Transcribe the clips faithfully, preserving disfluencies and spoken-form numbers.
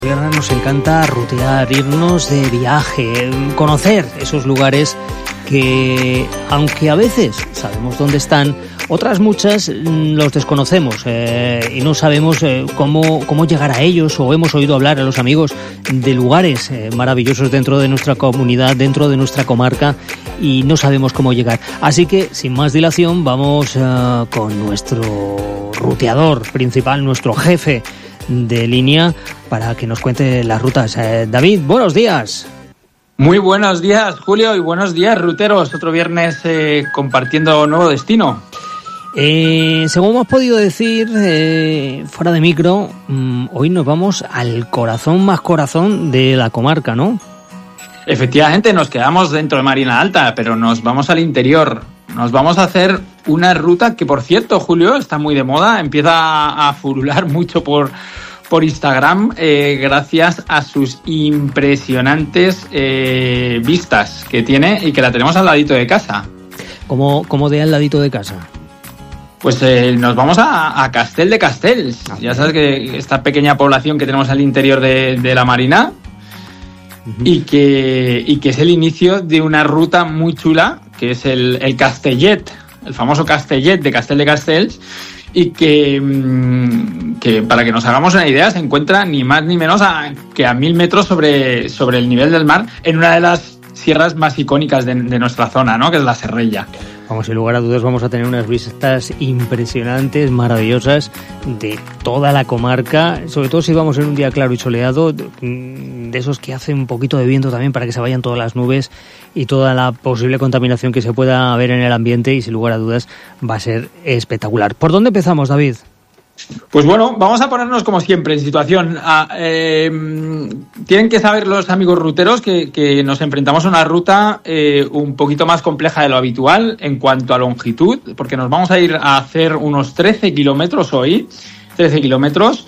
Nos encanta rutear, irnos de viaje, conocer esos lugares que, aunque a veces sabemos dónde están, otras muchas los desconocemos eh, y no sabemos eh, cómo, cómo llegar a ellos, o hemos oído hablar a los amigos de lugares eh, maravillosos dentro de nuestra comunidad, dentro de nuestra comarca, y no sabemos cómo llegar. Así que, sin más dilación, vamos uh, con nuestro ruteador principal, nuestro jefe de línea, para que nos cuente las rutas. Eh, David, buenos días. Muy buenos días, Julio, y buenos días, ruteros. Otro viernes eh, compartiendo nuevo destino. Eh, según hemos podido decir, eh, fuera de micro, mmm, hoy nos vamos al corazón más corazón de la comarca, ¿no? Efectivamente, nos quedamos dentro de Marina Alta, pero nos vamos al interior. Nos vamos a hacer una ruta que, por cierto, Julio, está muy de moda, empieza a furular mucho por, por Instagram, eh, gracias a sus impresionantes eh, vistas que tiene y que la tenemos al ladito de casa. ¿Cómo, cómo de al ladito de casa? Pues eh, nos vamos a, a Castel de Castells. Ah, ya sabes que esta pequeña población que tenemos al interior de, de la Marina, uh-huh. y, que, y que es el inicio de una ruta muy chula, que es el, el Castellet, el famoso Castellet de Castel de Castells, y que, que, para que nos hagamos una idea, se encuentra ni más ni menos a, que a mil metros sobre, sobre el nivel del mar, en una de las sierras más icónicas de, de nuestra zona, ¿no? Que es la Serrella. Vamos, sin lugar a dudas, vamos a tener unas vistas impresionantes, maravillosas, de toda la comarca, sobre todo si vamos en un día claro y soleado, de esos que hace un poquito de viento también para que se vayan todas las nubes y toda la posible contaminación que se pueda haber en el ambiente, y sin lugar a dudas va a ser espectacular. ¿Por dónde empezamos, David? Pues bueno, vamos a ponernos como siempre en situación. A, eh, tienen que saber los amigos ruteros que, que nos enfrentamos a una ruta eh, un poquito más compleja de lo habitual en cuanto a longitud, porque nos vamos a ir a hacer unos trece kilómetros hoy, trece kilómetros,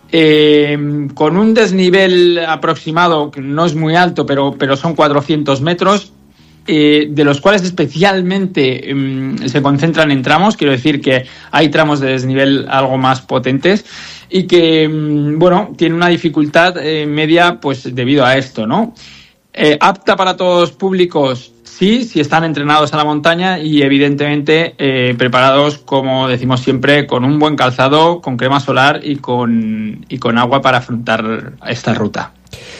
eh, con un desnivel aproximado que no es muy alto, pero, pero son cuatrocientos metros. Eh, de los cuales especialmente eh, se concentran en tramos. Quiero decir que hay tramos de desnivel algo más potentes y que, eh, bueno, tiene una dificultad eh, media, pues debido a esto, ¿no? Eh, apta para todos públicos, sí, si están entrenados a la montaña y evidentemente eh, preparados, como decimos siempre, con un buen calzado, con crema solar y con, y con agua para afrontar esta ruta.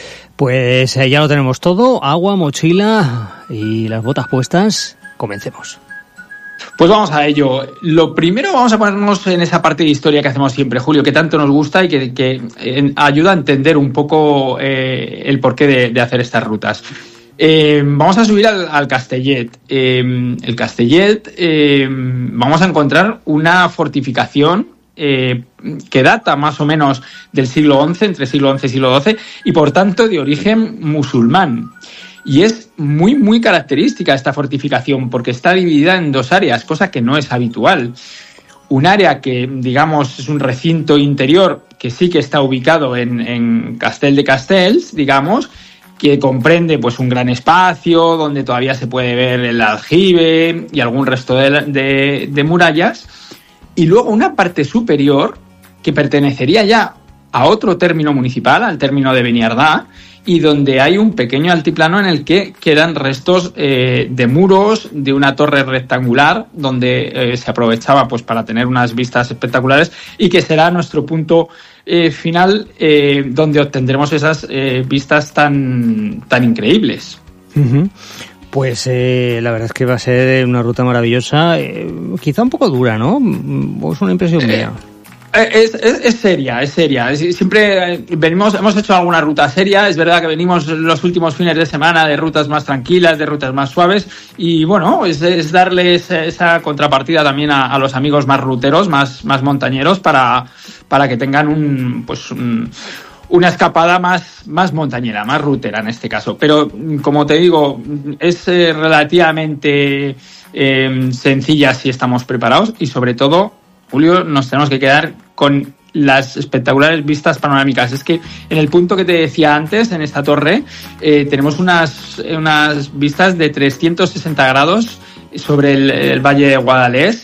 Pues eh, ya lo tenemos todo, agua, mochila y las botas puestas. Comencemos. Pues vamos a ello. Lo primero, vamos a ponernos en esa parte de historia que hacemos siempre, Julio, que tanto nos gusta y que, que eh, ayuda a entender un poco eh, el porqué de, de hacer estas rutas. Eh, vamos a subir al, al Castellet. Eh, el Castellet, eh, vamos a encontrar una fortificación Eh, que data más o menos del siglo once, entre siglo once y siglo doce, y por tanto de origen musulmán. Y es muy, muy característica esta fortificación porque está dividida en dos áreas, cosa que no es habitual. Un área que, digamos, es un recinto interior que sí que está ubicado en, en Castel de Castells, digamos, que comprende pues un gran espacio donde todavía se puede ver el aljibe y algún resto de, de, de murallas. Y luego una parte superior que pertenecería ya a otro término municipal, al término de Beniardá, y donde hay un pequeño altiplano en el que quedan restos eh, de muros, de una torre rectangular, donde eh, se aprovechaba pues para tener unas vistas espectaculares, y que será nuestro punto eh, final, eh, donde obtendremos esas eh, vistas tan, tan increíbles. Uh-huh. Pues eh, la verdad es que va a ser una ruta maravillosa, eh, quizá un poco dura, ¿no? Es una impresión mía. Es, es, es seria, es seria. Es, siempre venimos, hemos hecho alguna ruta seria. Es verdad que venimos los últimos fines de semana de rutas más tranquilas, de rutas más suaves. Y bueno, es, es darles esa contrapartida también a, a los amigos más ruteros, más, más montañeros, para, para que tengan un, pues un, una escapada más, más montañera, más rutera en este caso. Pero, como te digo, es eh, relativamente eh, sencilla si estamos preparados y, sobre todo, Julio, nos tenemos que quedar con las espectaculares vistas panorámicas. Es que en el punto que te decía antes, en esta torre, eh, tenemos unas, unas vistas de trescientos sesenta grados sobre el, el Valle de Guadalés.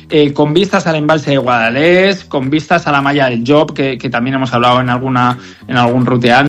eh, con vistas al embalse de Guadalest, con vistas a la malla del Job, que, que también hemos hablado en alguna en algún ruteando.